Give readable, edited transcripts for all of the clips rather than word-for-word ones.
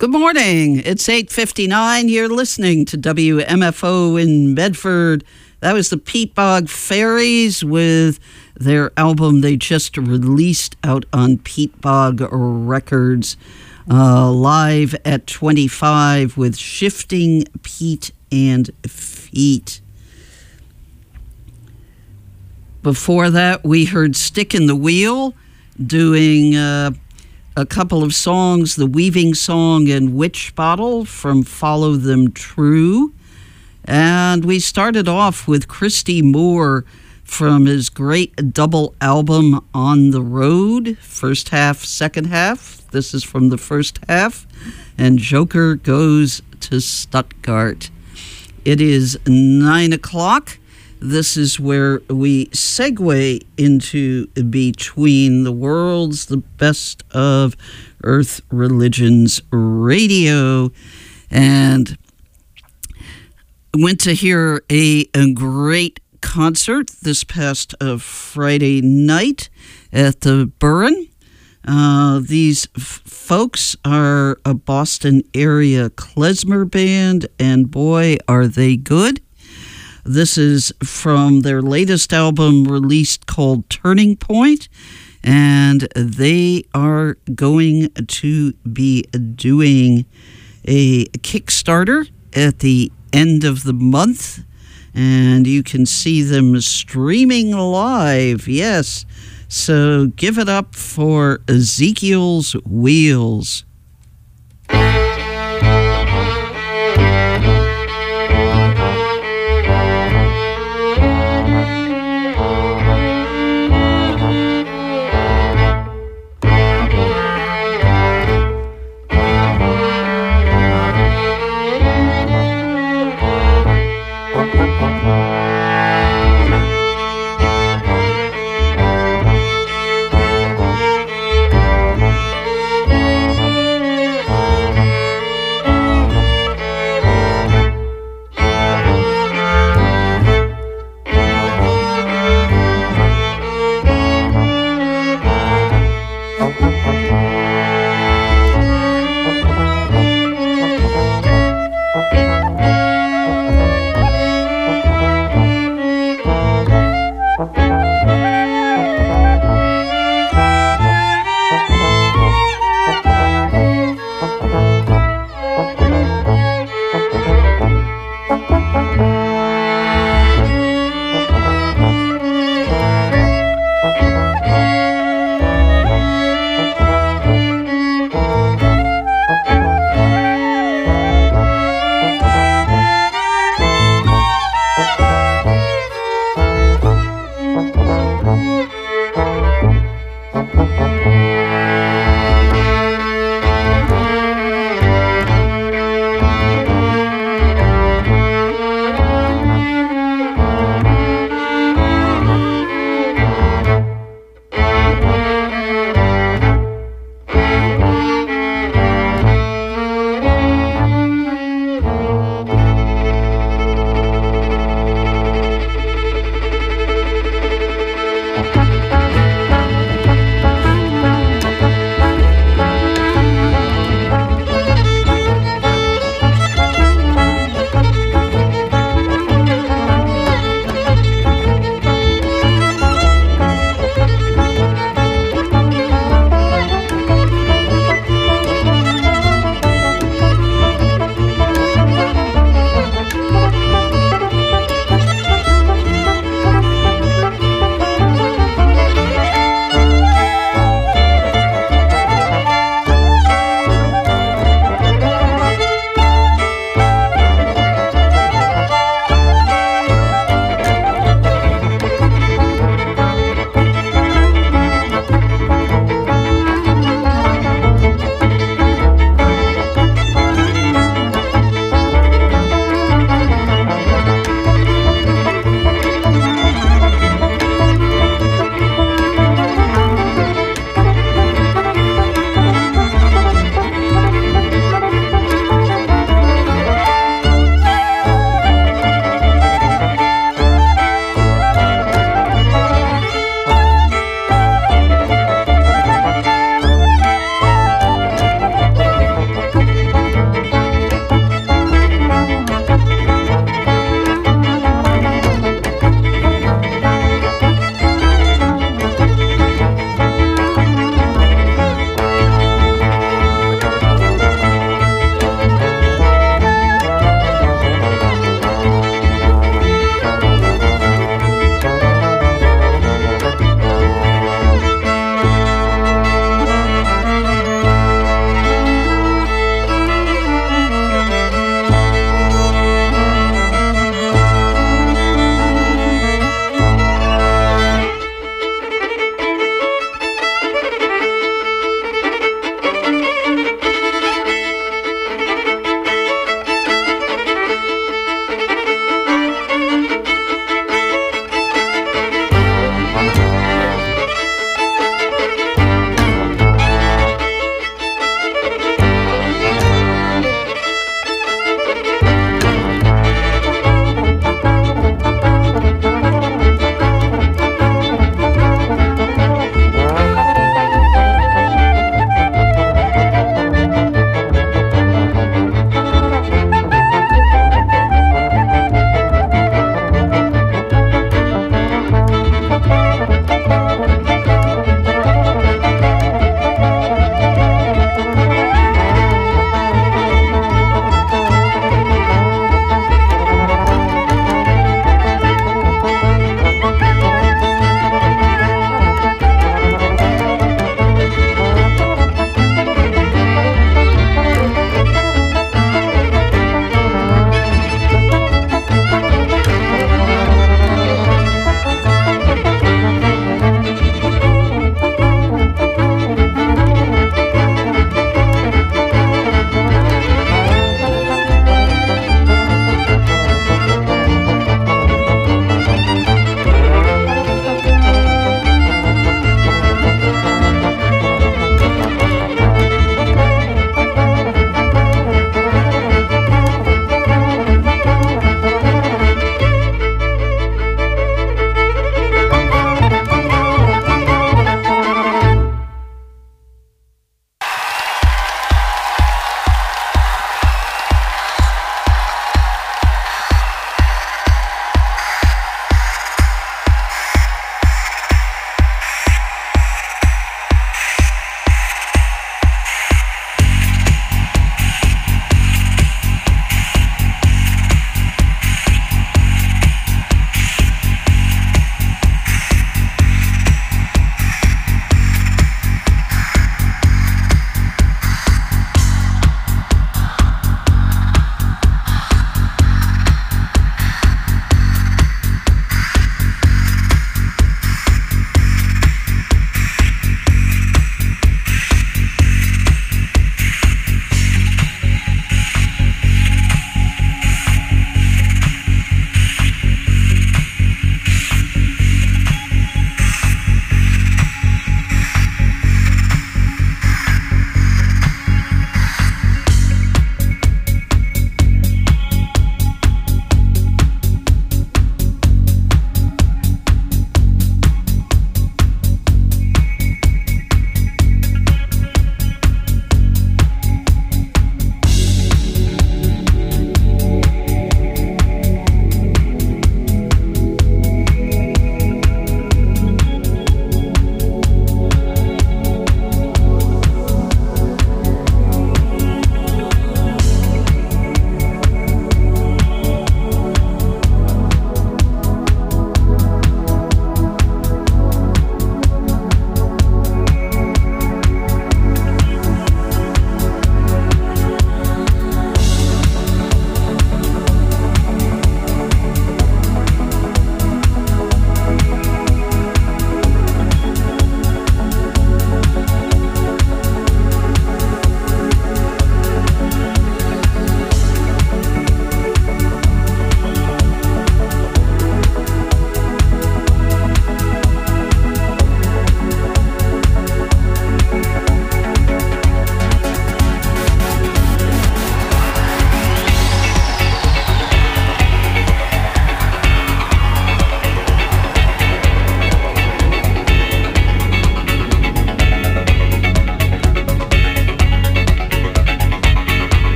Good morning. It's 8:59. You're listening to WMFO in Medford. That was the Peat Bog Fairies with their album they just released out on Peat Bog Records, live at 25 with Shifting Peat and Feet. Before that, we heard Stick in the Wheel doing a couple of songs, The Weaving Song and Witch Bottle from Follow Them True. And we started off with Christy Moore from his great double album On the Road, first half, second half. This is from the first half. And Joker Goes to Stuttgart. It is 9 o'clock. This is where we segue into Between the Worlds, the best of Earth Religions Radio. And went to hear a great concert this past Friday night at the Burren. These folks are a Boston area klezmer band, and boy, are they good. This is from their latest album released called Turning Point, and they are going to be doing a Kickstarter at the end of the month, and you can see them streaming live. Yes, so give it up for Ezekiel's Wheels.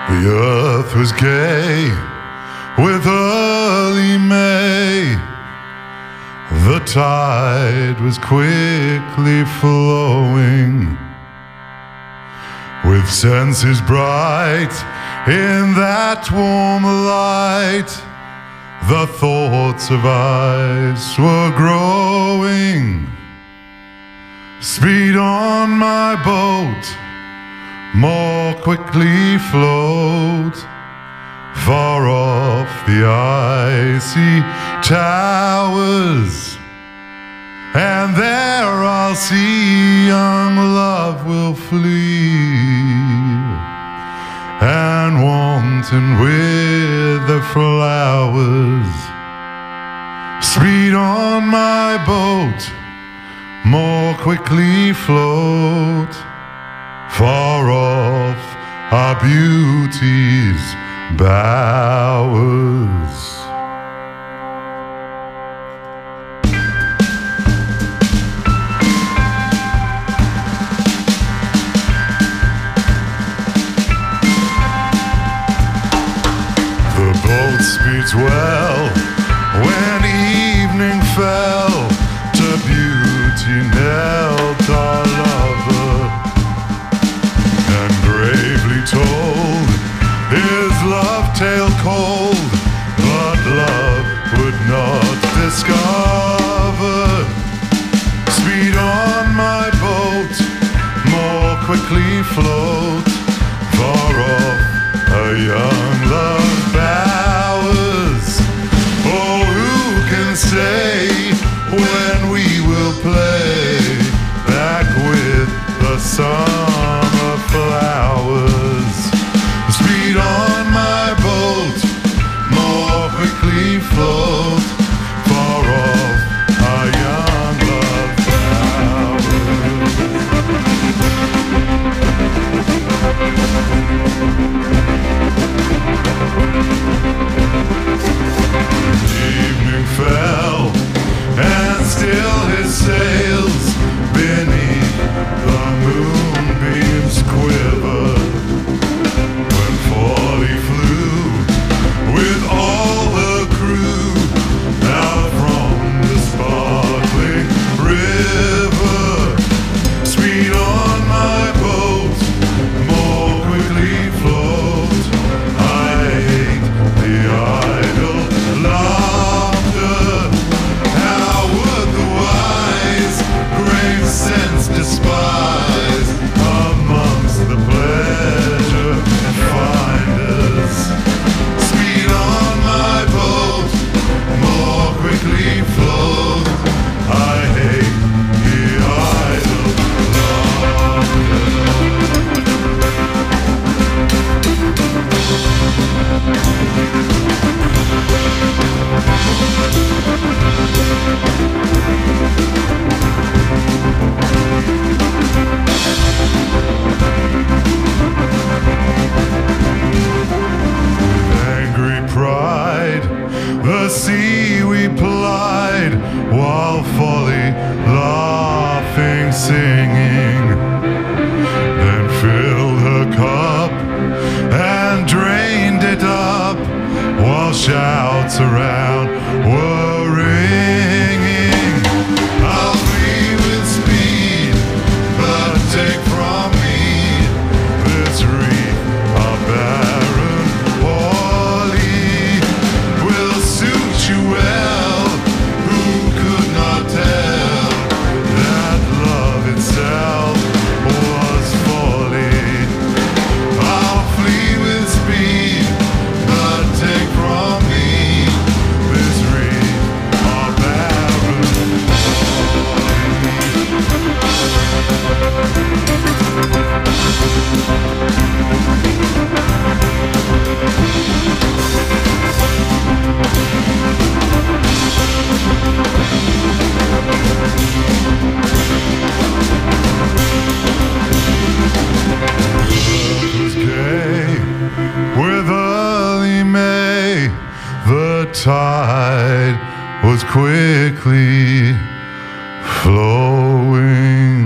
The earth was gay with early May. The tide was quickly flowing, with senses bright in that warm light. The thoughts of ice were growing. Speed on my boat, more quickly float, far off the icy towers, and there I'll see young love will flee, and wanton with the flowers. Speed on my boat, more quickly float, far off our beauty's bowers. The boat speeds well when evening fell. To beauty knelt our lover, and bravely told his love tale cold, but love would not discover. Speed on my boat, more quickly float, far off a young love bowers. Oh, who can say when we will play back with the summer flowers? Speed on my boat, more quickly float, far off our young love bowers. Evening fell, and still his sails beneath the moonbeams quiver, when forth he flew with all the crew out from the sparkling river. Speed on my boat, more quickly float. I hate the idle laughter. How would the wise grave sense despise amongst the pleasure finders? Speed on my boat, more quickly float. I hate the idle laughter. Angry pride, the sea we plied, while folly, laughing, singing, then filled her cup and drained it up, while shouts around were ringing. I'll flee with speed, but take from me this wreath of barren folly. Will suit you well, who could not tell that love itself was folly. I'll flee with speed, but take from me this wreath of barren was gay with early May. The tide was quickly flowing.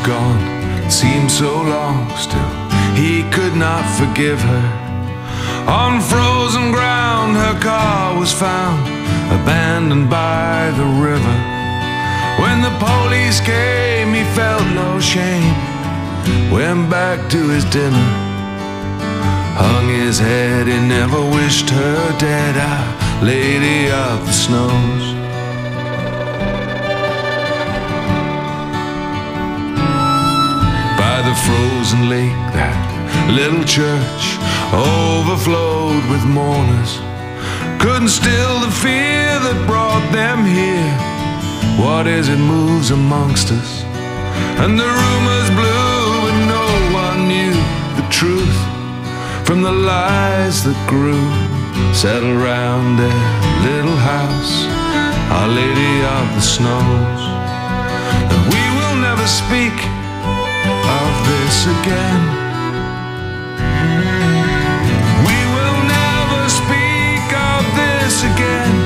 gone, it seemed so long. Still, he could not forgive her. On frozen ground her car was found, abandoned by the river. When the police came, he felt no shame, went back to his dinner, hung his head, he never wished her dead, Our Lady of the Snows. By the frozen lake, that little church overflowed with mourners, couldn't still the fear that brought them here. What is it moves amongst us? And the rumors blew, but no one knew the truth from the lies that grew. Settled round their little house, Our Lady of the Snows. And we will never speak of this again. We will never speak of this again.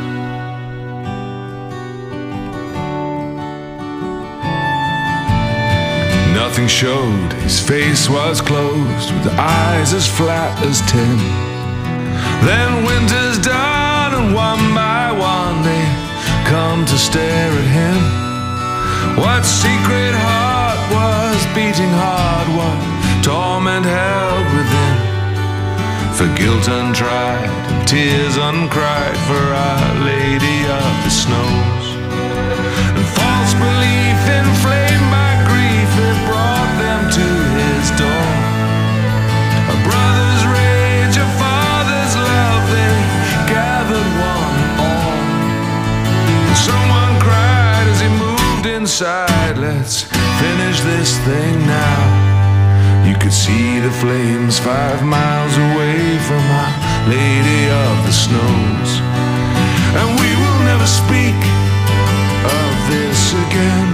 Nothing showed, his face was closed, with eyes as flat as tin. Then winter's done, and one by one they come to stare at him. What secret heart was beating hard, what torment held within? For guilt untried, tears uncried, for Our Lady of the Snows. And false belief inflamed by grief, it brought them to his door. A brother's rage, a father's love, they gathered one and all. And someone cried as he moved inside, let's finish this thing now. You could see the flames 5 miles away from Our Lady of the Snows. And we will never speak of this again.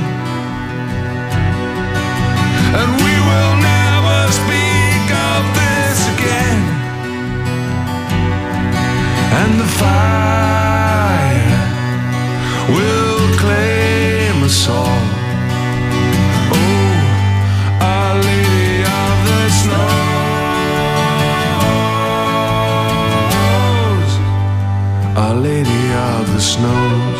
And we will never speak of this again. And the fire will claim us all. Oh, Our Lady of the Snows, Our Lady of the Snows.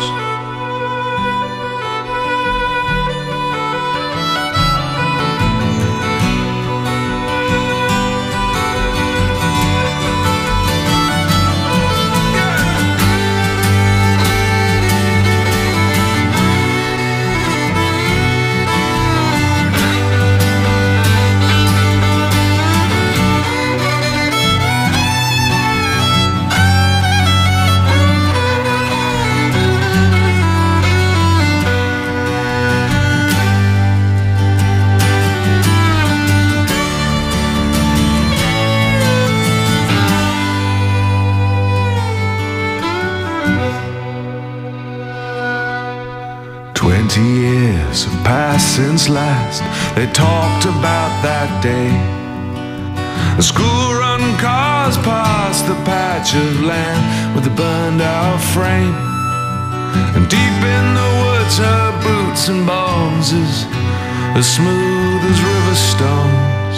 Years have passed since last they talked about that day. The school-run cars passed the patch of land with the burned-out frame, and deep in the woods her boots and bones as smooth as river stones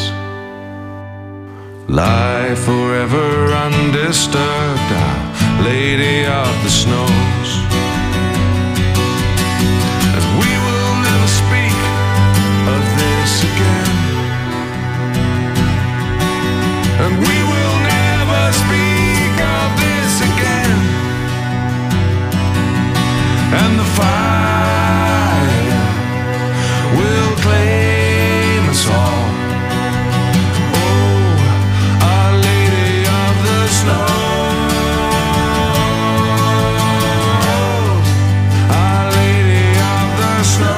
lie forever undisturbed, Our Lady of the Snows. And we will never speak of this again. And the fire will claim us all. Oh, Our Lady of the Snows, Our Lady of the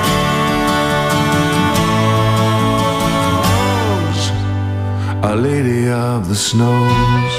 Snows, Our Lady of the Snows.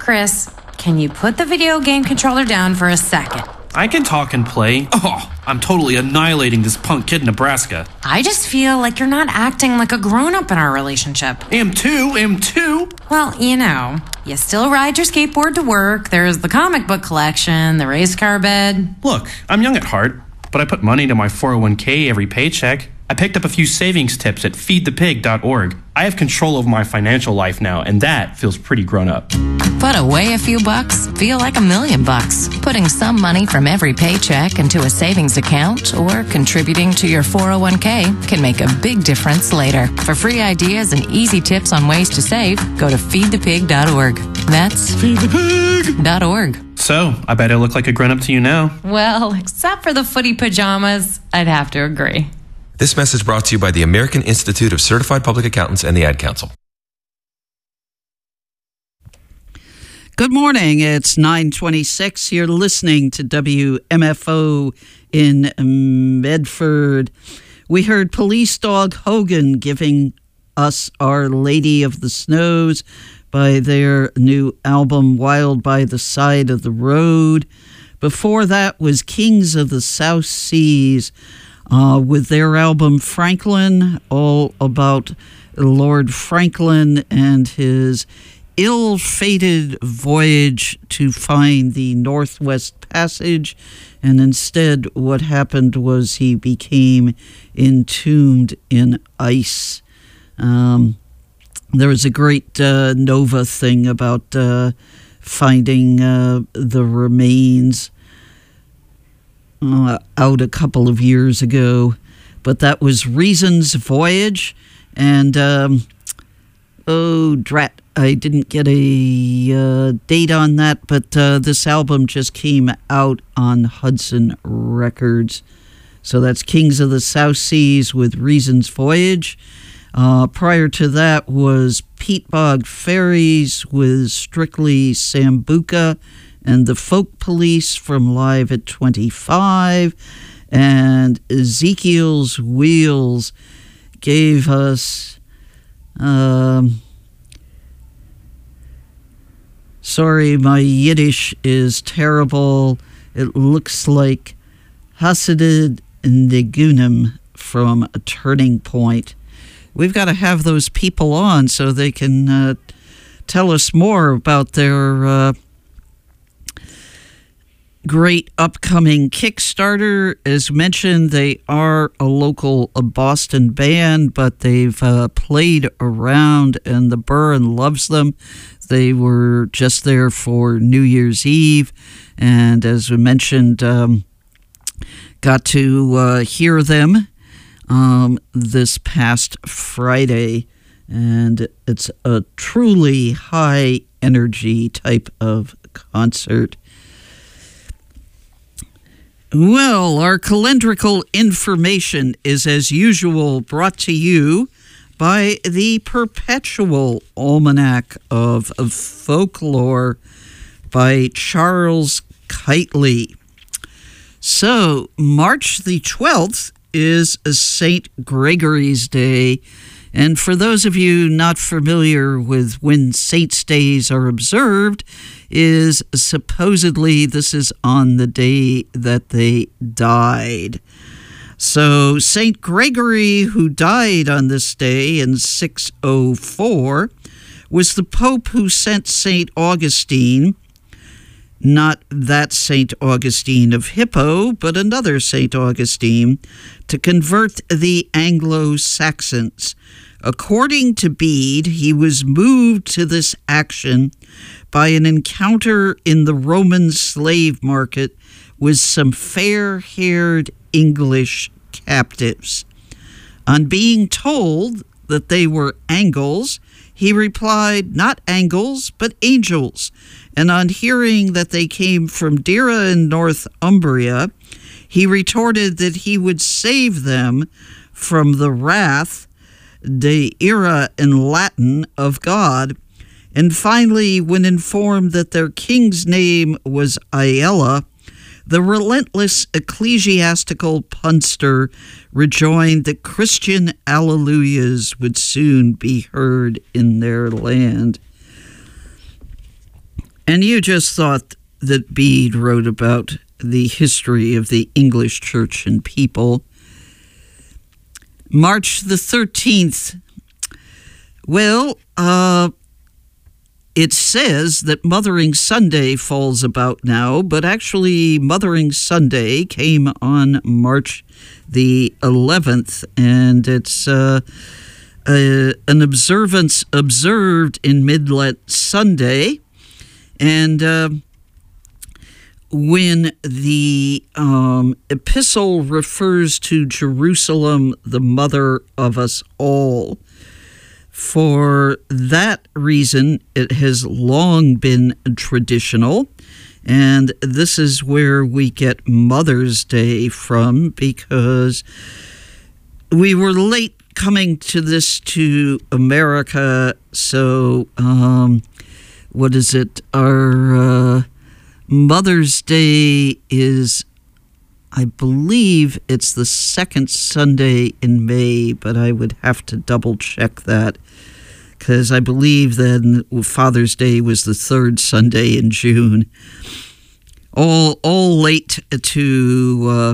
Chris, can you put the video game controller down for a second? I can talk and play. Oh, I'm totally annihilating this punk kid in Nebraska. I just feel like you're not acting like a grown-up in our relationship. Am too. Well, you still ride your skateboard to work, there's the comic book collection, the race car bed. Look, I'm young at heart, but I put money into my 401k every paycheck. I picked up a few savings tips at feedthepig.org. I have control over my financial life now, and that feels pretty grown up. Put away a few bucks, feel like $1 million bucks. Putting some money from every paycheck into a savings account or contributing to your 401k can make a big difference later. For free ideas and easy tips on ways to save, go to feedthepig.org. That's feedthepig.org. So, I bet I look like a grown-up to you now. Well, except for the footy pajamas, I'd have to agree. This message brought to you by the American Institute of Certified Public Accountants and the Ad Council. Good morning. It's 9:26. You're listening to WMFO in Medford. We heard Police Dog Hogan giving us Our Lady of the Snows by their new album, Wild by the Side of the Road. Before that was Kings of the South Seas with their album Franklin, all about Lord Franklin and his ill-fated voyage to find the Northwest Passage. And instead, what happened was he became entombed in ice. There was a great Nova thing about finding the remains out a couple of years ago, but that was Reason's Voyage, and drat, I didn't get a date on that, but this album just came out on Hudson Records. So that's Kings of the South Seas with Reason's Voyage. Prior to that was Pete Bog Ferries with Strictly Sambuca and the Folk Police from Live at 25. And Ezekiel's Wheels gave us... sorry, my Yiddish is terrible. It looks like Hasided Negunim from A Turning Point. We've got to have those people on so they can tell us more about their great upcoming Kickstarter. As mentioned, they are a local Boston band, but they've played around and the Burren loves them. They were just there for New Year's Eve, and as we mentioned, got to hear them this past Friday, and it's a truly high energy type of concert. Well, our calendrical information is, as usual, brought to you by the Perpetual Almanac of Folklore by Charles Keightley. So, March the 12th is St. Gregory's Day, and for those of you not familiar with when Saints' Days are observed, is supposedly this is on the day that they died. So St. Gregory, who died on this day in 604, was the Pope who sent St. Augustine, not that St. Augustine of Hippo, but another St. Augustine, to convert the Anglo-Saxons. According to Bede, he was moved to this action by an encounter in the Roman slave market with some fair-haired English captives. On being told that they were Angles, he replied, "Not Angles, but angels." And on hearing that they came from Dira in Northumbria, he retorted that he would save them from the wrath, de ira in Latin, of God. And finally, when informed that their king's name was Aella, the relentless ecclesiastical punster rejoined that Christian alleluias would soon be heard in their land. And you just thought that Bede wrote about the history of the English church and people. March the 13th. Well, it says that Mothering Sunday falls about now, but actually Mothering Sunday came on March the 11th, and it's an observance observed in Mid-Lent Sunday. And when the epistle refers to Jerusalem, the mother of us all, for that reason, it has long been traditional, and this is where we get Mother's Day from, because we were late coming to this to America, so what is it? Our Mother's Day is, I believe it's the second Sunday in May, but I would have to double check that, because I believe then Father's Day was the third Sunday in June. All late to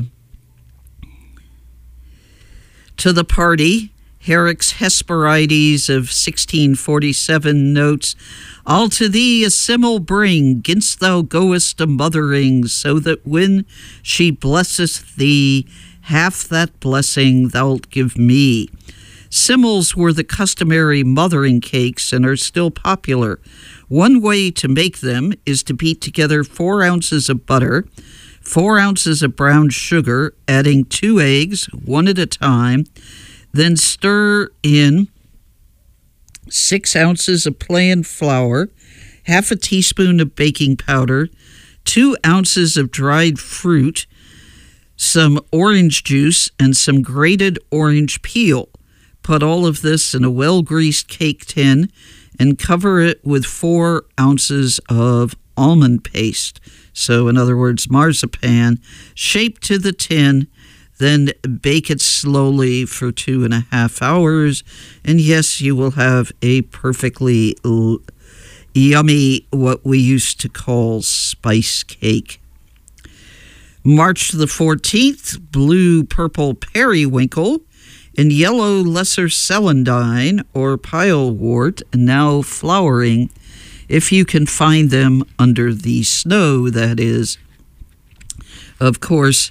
the party. Herrick's Hesperides of 1647 notes, "I'll to thee a simile bring, 'ginst thou goest a mothering, so that when she blesseth thee, half that blessing thou'lt give me." Similes were the customary mothering cakes and are still popular. One way to make them is to beat together 4 ounces of butter, 4 ounces of brown sugar, adding 2 eggs, one at a time, then stir in 6 ounces of plain flour, half a teaspoon of baking powder, 2 ounces of dried fruit, some orange juice, and some grated orange peel. Put all of this in a well-greased cake tin and cover it with 4 ounces of almond paste. So, in other words, marzipan, shaped to the tin. Then bake it slowly for 2.5 hours. And yes, you will have a perfectly yummy, what we used to call spice cake. March the 14th, blue purple periwinkle and yellow lesser celandine or pilewort, now flowering, if you can find them under the snow, that is. Of course,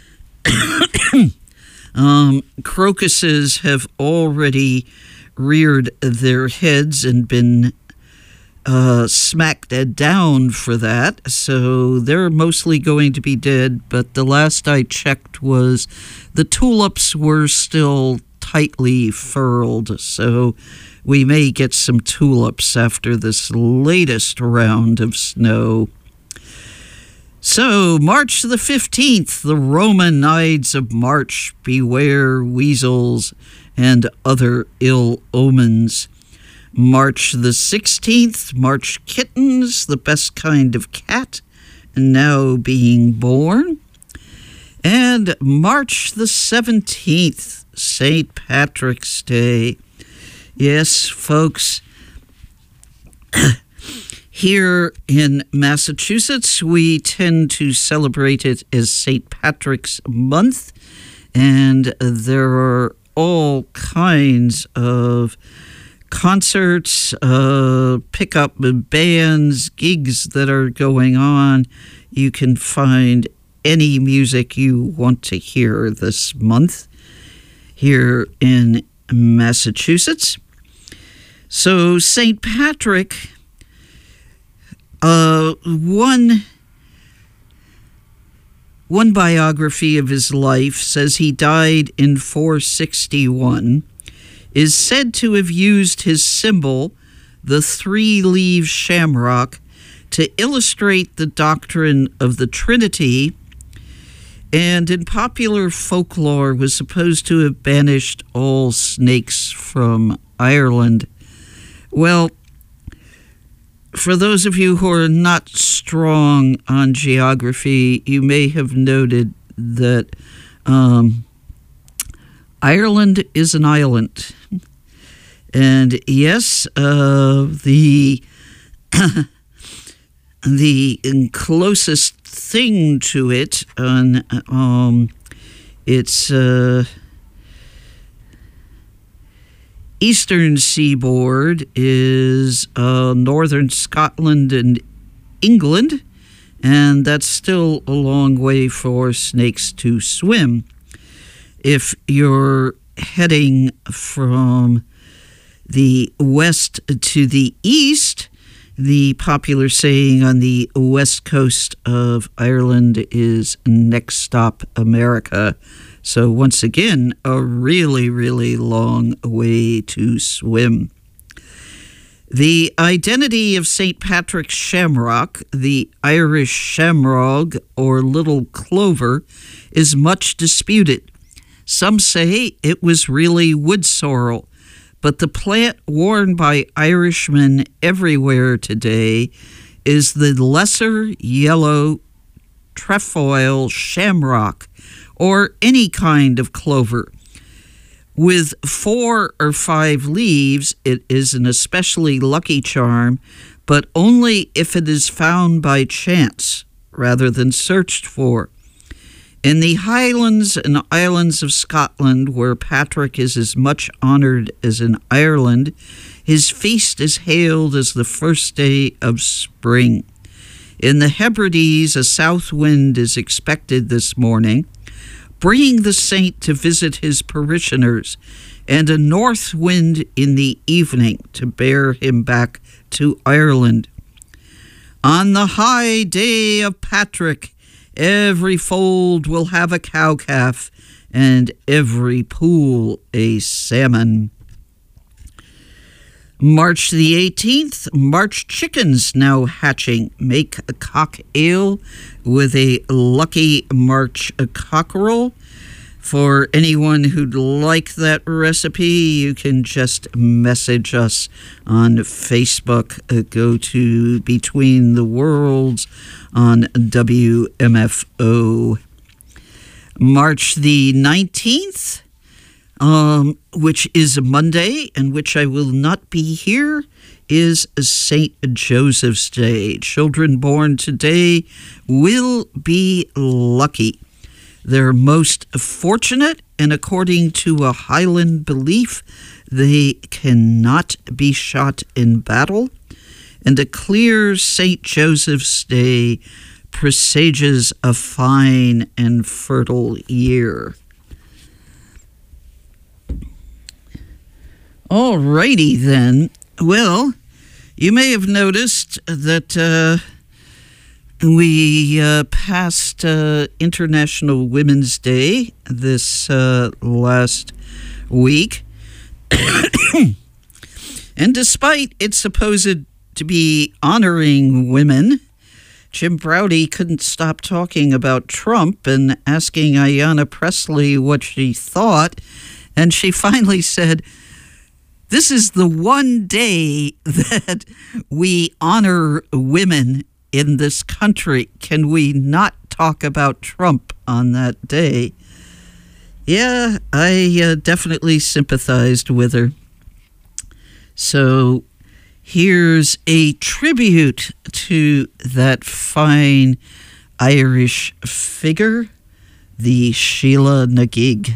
crocuses have already reared their heads and been smacked down for that, so they're mostly going to be dead, but the last I checked was the tulips were still tightly furled, so we may get some tulips after this latest round of snow. So, March the 15th, the Roman Ides of March, beware weasels and other ill omens. March the 16th, March kittens, the best kind of cat, now being born. And March the 17th, St. Patrick's Day. Yes, folks, here in Massachusetts, we tend to celebrate it as St. Patrick's Month, and there are all kinds of concerts, pickup bands, gigs that are going on. You can find any music you want to hear this month here in Massachusetts. So St. Patrick, one biography of his life says he died in 461, is said to have used his symbol, the 3-leaved shamrock, to illustrate the doctrine of the Trinity, and in popular folklore was supposed to have banished all snakes from Ireland. Well, for those of you who are not strong on geography, you may have noted that Ireland is an island. And yes, the the closest thing to it on its eastern seaboard is northern Scotland and England, and that's still a long way for snakes to swim. If you're heading from the west to the east, the popular saying on the west coast of Ireland is next stop America. So once again, a really, really long way to swim. The identity of St. Patrick's shamrock, the Irish shamrog or little clover, is much disputed. Some say it was really wood sorrel, but the plant worn by Irishmen everywhere today is the lesser yellow trefoil shamrock, or any kind of clover. With 4 or 5 leaves, it is an especially lucky charm, but only if it is found by chance rather than searched for. In the Highlands and Islands of Scotland, where Patrick is as much honoured as in Ireland, his feast is hailed as the first day of spring. In the Hebrides, a south wind is expected this morning, bringing the saint to visit his parishioners, and a north wind in the evening to bear him back to Ireland. On the high day of Patrick, every fold will have a cow-calf, and every pool a salmon. March the 18th, March chickens now hatching. Make a cock ale with a lucky March cockerel. For anyone who'd like that recipe, you can just message us on Facebook. Go to Between the Worlds on WMFO. March the 19th, which is a Monday, and which I will not be here, is St. Joseph's Day. Children born today will be lucky. They're most fortunate, and according to a Highland belief, they cannot be shot in battle. And a clear St. Joseph's Day presages a fine and fertile year. All righty then. Well, you may have noticed that we passed International Women's Day this last week. And despite its supposed to be honoring women, Jim Braude couldn't stop talking about Trump and asking Ayanna Pressley what she thought. And she finally said, "This is the one day that we honor women in this country. Can we not talk about Trump on that day?" Yeah, I definitely sympathized with her. So here's a tribute to that fine Irish figure, the Sheila na gig.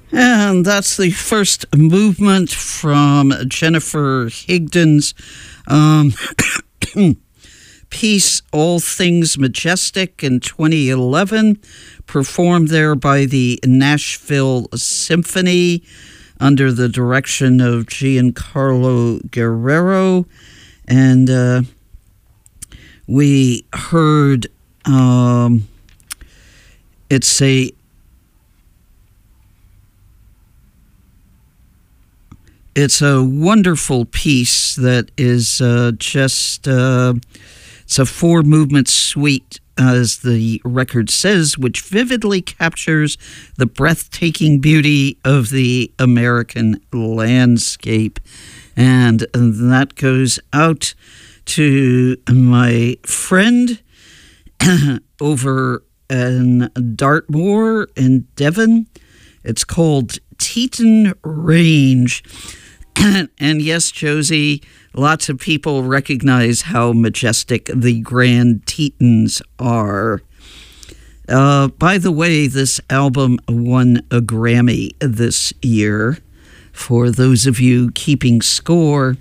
And that's the first movement from Jennifer Higdon's piece, All Things Majestic, in 2011, performed there by the Nashville Symphony under the direction of Giancarlo Guerrero. And we heard It's a wonderful piece that is it's a 4-movement suite, as the record says, which vividly captures the breathtaking beauty of the American landscape. And that goes out to my friend over in Dartmoor in Devon. It's called Teton Range. And yes, Josie, lots of people recognize how majestic the Grand Tetons are. By the way, this album won a Grammy this year, for those of you keeping score.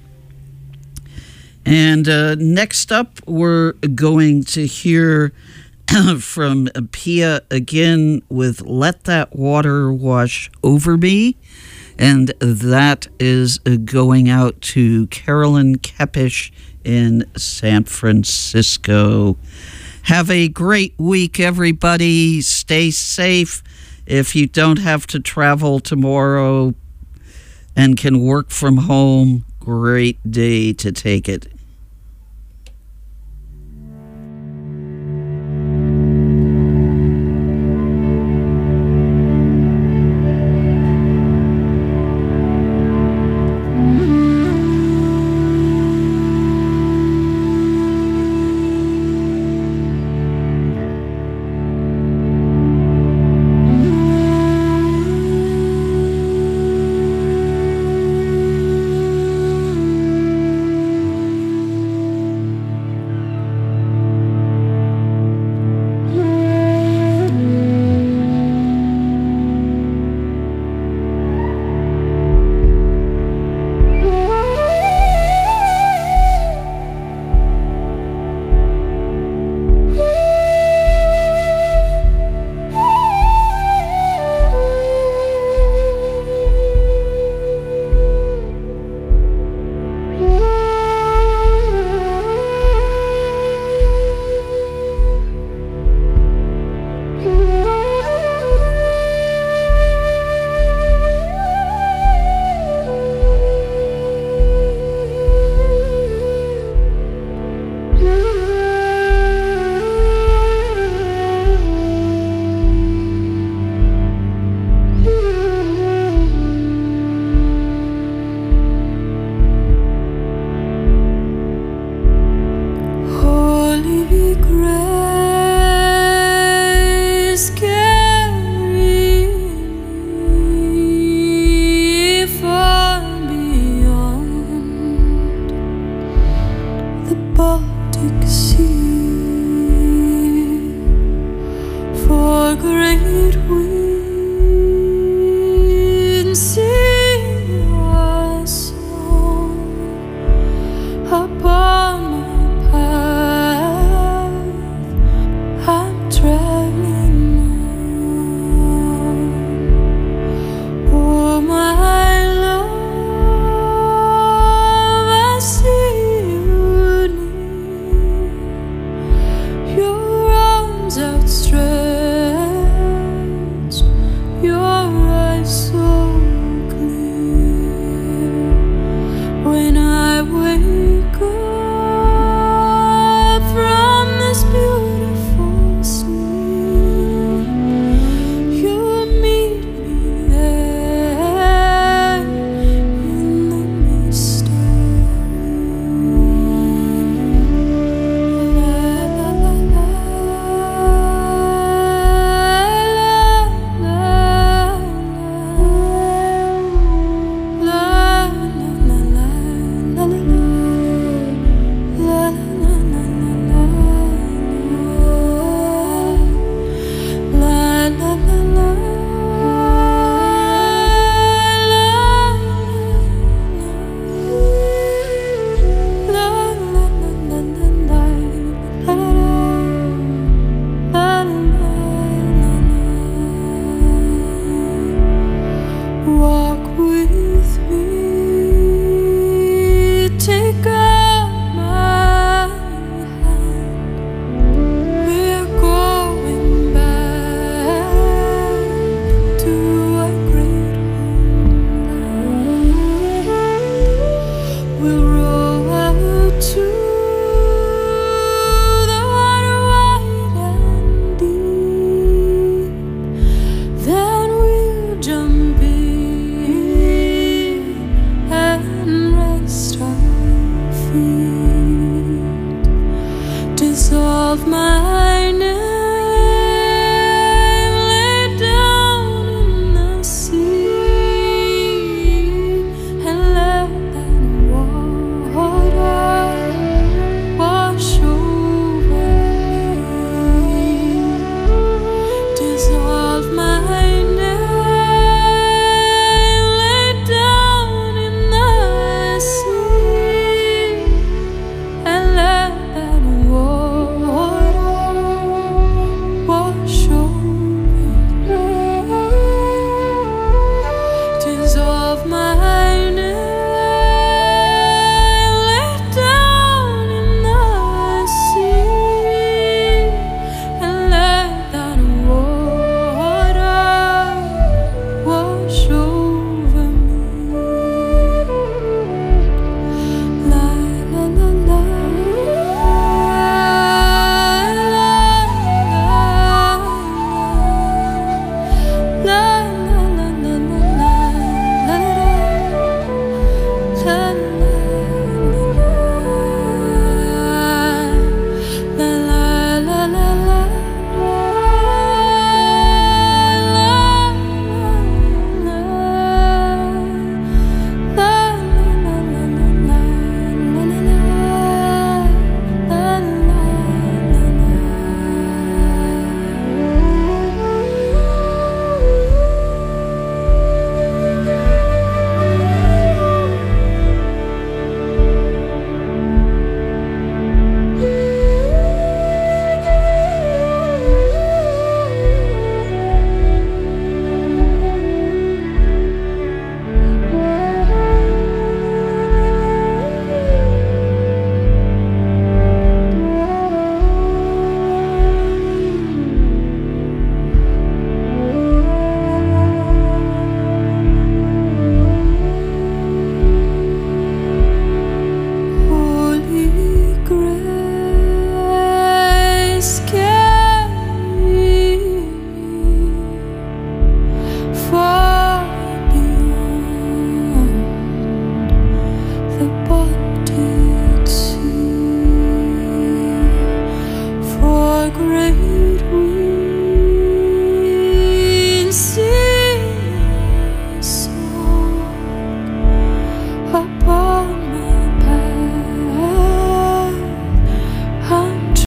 And next up, we're going to hear from Pia again with Let That Water Wash Over Me. And that is going out to Carolyn Kepish in San Francisco. Have a great week, everybody. Stay safe. If you don't have to travel tomorrow and can work from home, great day to take it. dissolve my name.